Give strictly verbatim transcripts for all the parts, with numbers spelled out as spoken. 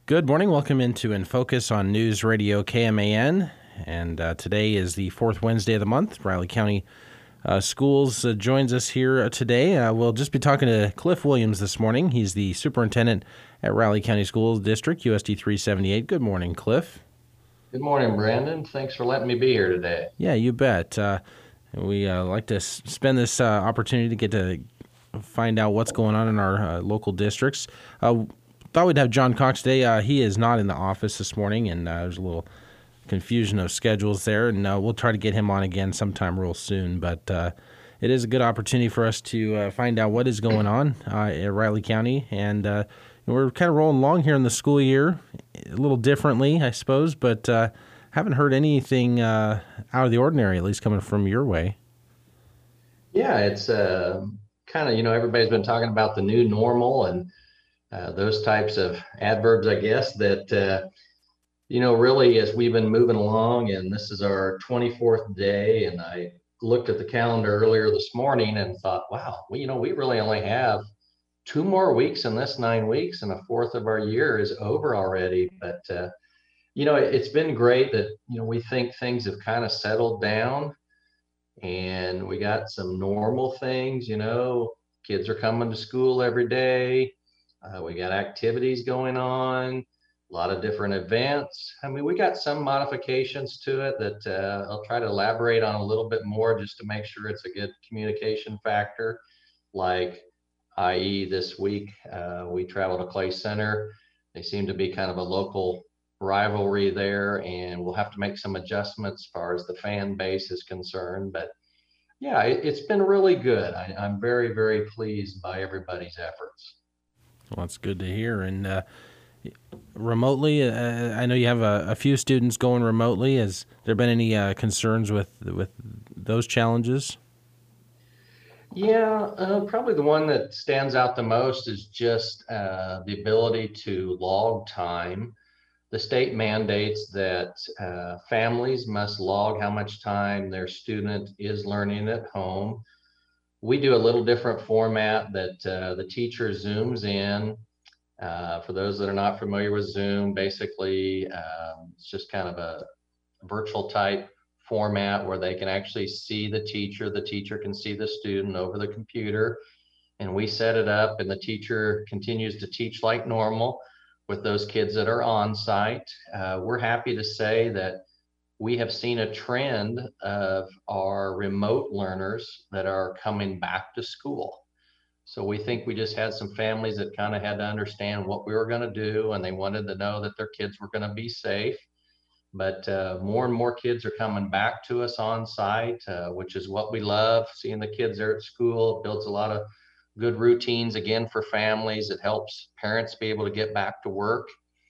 Good morning. Welcome into In Focus on News Radio K M A N. And uh, today is the fourth Wednesday of the month. Riley County uh, Schools uh, joins us here uh, today. Uh, we'll just be talking to Cliff Williams this morning. He's the superintendent at Riley County Schools District, U S D three seventy-eight. Good morning, Cliff. Good morning, Brandon. Thanks for letting me be here today. Yeah, you bet. Uh, we uh, like to s- spend this uh, opportunity to get to find out what's going on in our uh, local districts. Uh, thought we'd have John Cox today. Uh, he is not in the office this morning, and uh, there's a little confusion of schedules there, and uh, we'll try to get him on again sometime real soon. But uh, it is a good opportunity for us to uh, find out what is going on uh, at Riley County, and uh, we're kind of rolling along here in the school year, a little differently, I suppose, but uh, haven't heard anything uh, out of the ordinary, at least coming from your way. Yeah, it's uh, kind of, you know, everybody's been talking about the new normal and uh, those types of adverbs, I guess, that, uh, you know, really as we've been moving along, and this is our twenty-fourth day, and I looked at the calendar earlier this morning and thought, wow, well, you know, we really only have two more weeks in this nine weeks, and a fourth of our year is over already. But, uh, you know, it, it's been great that, you know, we think things have kind of settled down and we got some normal things, you know, kids are coming to school every day. Uh, we got activities going on, a lot of different events. I mean, we got some modifications to it that uh, I'll try to elaborate on a little bit more just to make sure it's a good communication factor. Like, i e, this week uh, we traveled to Clay Center. They seem to be kind of a local rivalry there, and we'll have to make some adjustments as far as the fan base is concerned. But yeah, it, it's been really good. I, I'm very, very pleased by everybody's efforts. Well, that's good to hear. And uh, remotely, uh, I know you have a, a few students going remotely. Has there been any uh, concerns with with those challenges? Yeah, uh, probably the one that stands out the most is just uh, the ability to log time. The state mandates that uh, families must log how much time their student is learning at home. We do a little different format that uh, the teacher zooms in. Uh, for those that are not familiar with Zoom, basically um, it's just kind of a virtual type format where they can actually see the teacher. The teacher can see the student over the computer, and we set it up, and the teacher continues to teach like normal with those kids that are on site. Uh, we're happy to say that we have seen a trend of our remote learners that are coming back to school. So we think we just had some families that kind of had to understand what we were going to do, and they wanted to know that their kids were going to be safe. But uh, more and more kids are coming back to us on site, uh, which is what we love. Seeing the kids there at school, it builds a lot of good routines again for families. It helps parents be able to get back to work.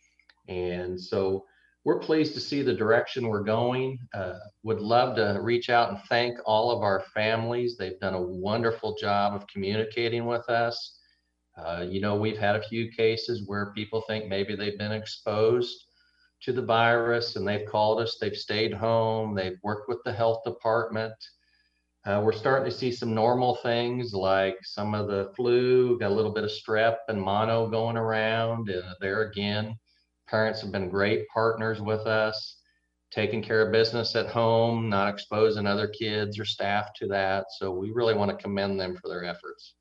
And so we're pleased to see the direction we're going. Uh, would love to reach out and thank all of our families. They've done a wonderful job of communicating with us. Uh, you know, we've had a few cases where people think maybe they've been exposed to the virus and they've called us, they've stayed home, they've worked with the health department. Uh, we're starting to see some normal things like some of the flu, got a little bit of strep and mono going around. Uh, there again, parents have been great partners with us, taking care of business at home, not exposing other kids or staff to that. So we really want to commend them for their efforts.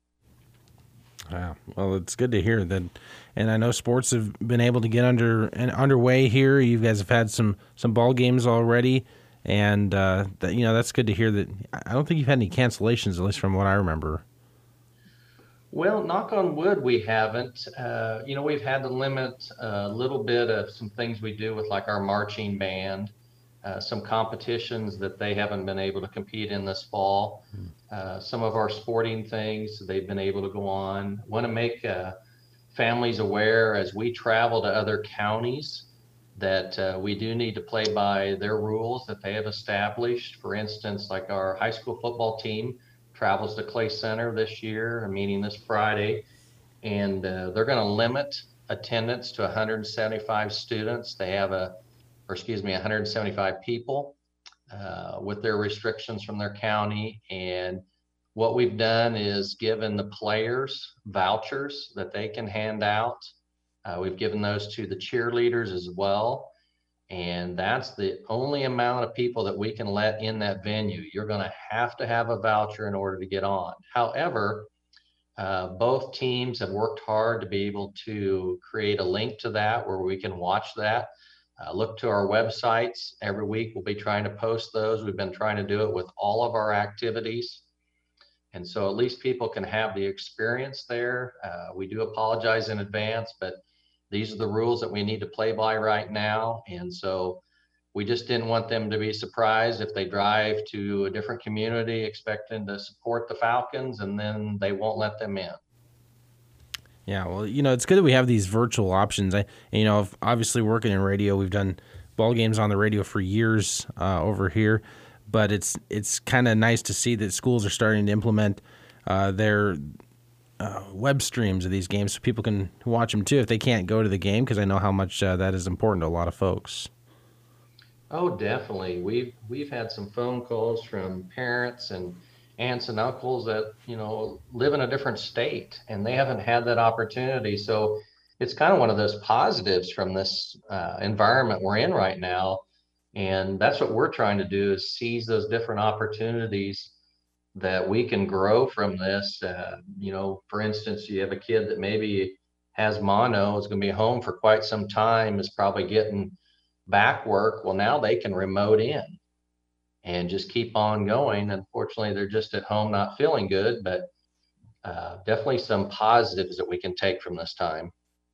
Wow. Well, it's good to hear that, and I know sports have been able to get under and underway here. You guys have had some some ball games already, and uh, that, you know that's good to hear. That I don't think you've had any cancellations, at least from what I remember. Well, knock on wood, we haven't. Uh, you know, we've had to limit a little bit of some things we do with like our marching band, uh, some competitions that they haven't been able to compete in this fall. Uh, some of our sporting things they've been able to go on. Want to make uh, families aware as we travel to other counties that uh, we do need to play by their rules that they have established. For instance, like our high school football team travels to Clay Center this year, a meeting this Friday, and uh, they're going to limit attendance to one hundred seventy-five students. They have a, or excuse me, one hundred seventy-five people uh, with their restrictions from their county. And what we've done is given the players vouchers that they can hand out Uh, we've given those to the cheerleaders as well. And that's the only amount of people that we can let in that venue. You're going to have to have a voucher in order to get on. However, uh, both teams have worked hard to be able to create a link to that where we can watch that. Uh, look to our websites. Every week we'll be trying to post those. We've been trying to do it with all of our activities. And so at least people can have the experience there. Uh, we do apologize in advance, but these are the rules that we need to play by right now. And so we just didn't want them to be surprised if they drive to a different community expecting to support the Falcons and then they won't let them in. Yeah, well, you know, it's good that we have these virtual options. I, you know, obviously working in radio, we've done ball games on the radio for years uh, over here, but it's it's kind of nice to see that schools are starting to implement uh, their uh, web streams of these games so people can watch them too if they can't go to the game, because I know how much uh, that is important to a lot of folks. Oh, definitely. We've we've had some phone calls from parents and aunts and uncles that, you know, live in a different state and they haven't had that opportunity. So it's kind of one of those positives from this uh, environment we're in right now. And that's what we're trying to do, is seize those different opportunities that we can grow from this. Uh, you know, for instance, you have a kid that maybe has mono, is going to be home for quite some time, is probably getting back work. Well, now they can remote in and just keep on going. Unfortunately, they're just at home not feeling good, but uh, definitely some positives that we can take from this time.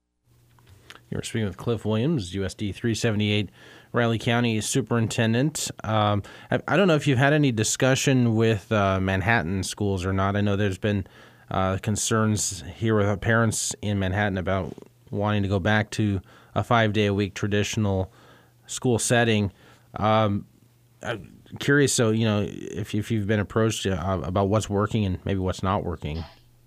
You're speaking with Cliff Williams, U S D three seventy-eight Riley County Superintendent. Um, I, I don't know if you've had any discussion with uh, Manhattan schools or not. I know there's been uh, concerns here with parents in Manhattan about wanting to go back to a five-day-a-week traditional school setting. Um, I'm curious, so, you know, if, if you've been approached uh, about what's working and maybe what's not working.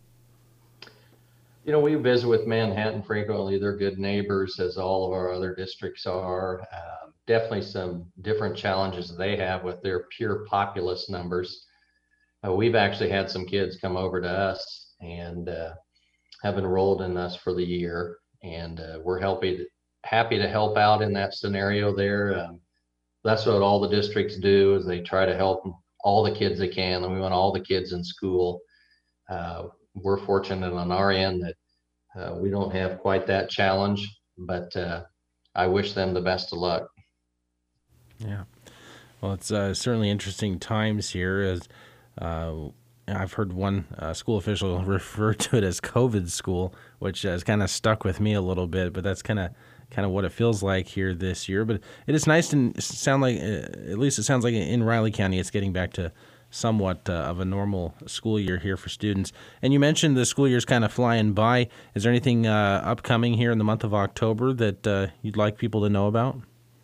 You know, we visit with Manhattan frequently. They're good neighbors, as all of our other districts are. Um, definitely some different challenges they have with their pure populace numbers. Uh, we've actually had some kids come over to us and uh, have enrolled in us for the year, and uh, we're happy to, happy to help out in that scenario there. Um, that's what all the districts do, is they try to help all the kids they can, and we want all the kids in school. Uh, we're fortunate on our end that uh, we don't have quite that challenge, but uh, I wish them the best of luck. Yeah. Well, it's uh, certainly interesting times here. As uh, I've heard one uh, school official refer to it as COVID school, which has kind of stuck with me a little bit, but that's kind of kind of what it feels like here this year. But it is nice to sound like, uh, at least it sounds like in Riley County, it's getting back to somewhat uh, of a normal school year here for students. And you mentioned the school year's kind of flying by. Is there anything uh, upcoming here in the month of October that uh, you'd like people to know about?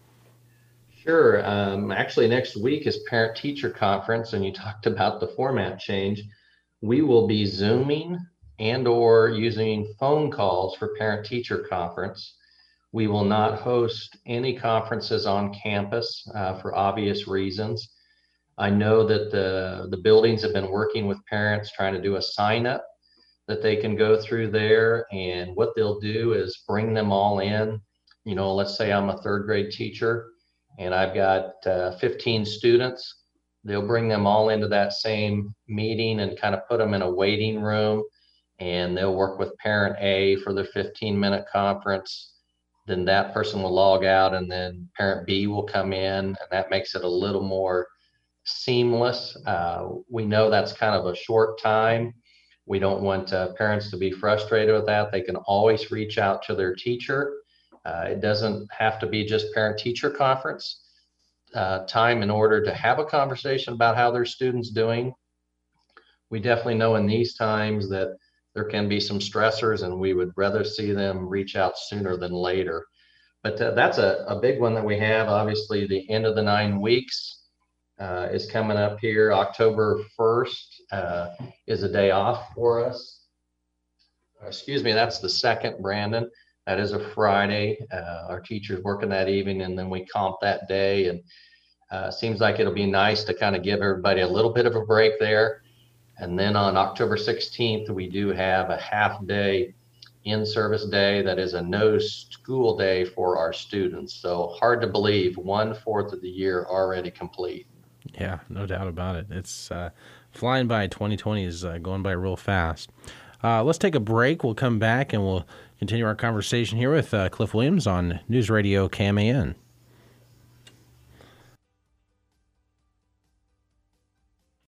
Sure. Um, actually, next week is parent-teacher conference, and you talked about the format change. We will be Zooming and or using phone calls for parent-teacher conference. We will not host any conferences on campus uh, for obvious reasons. I know that the, the buildings have been working with parents trying to do a sign up that they can go through there. And what they'll do is bring them all in. You know, let's say I'm a third grade teacher and I've got uh, fifteen students. They'll bring them all into that same meeting and kind of put them in a waiting room, and they'll work with parent A for their fifteen minute conference. Then that person will log out, and then parent B will come in, and that makes it a little more seamless. Uh, we know that's kind of a short time. We don't want uh, parents to be frustrated with that. They can always reach out to their teacher. Uh, it doesn't have to be just parent-teacher conference uh, time in order to have a conversation about how their student's doing. We definitely know in these times that there can be some stressors, and we would rather see them reach out sooner than later. But uh, that's a, a big one that we have. Obviously, the end of the nine weeks uh, is coming up here. October first uh, is a day off for us. Excuse me, that's the second, Brandon. That is a Friday. Uh, our teachers working that evening, and then we comp that day. And uh, seems like it'll be nice to kind of give everybody a little bit of a break there. And then on October sixteenth, we do have a half day in-service day. That is a no school day for our students. So hard to believe, one fourth of the year already complete. Yeah, no doubt about it. It's uh, flying by. twenty twenty is uh, going by real fast. Uh, let's take a break. We'll come back and we'll continue our conversation here with uh, Cliff Williams on News Radio K M A N.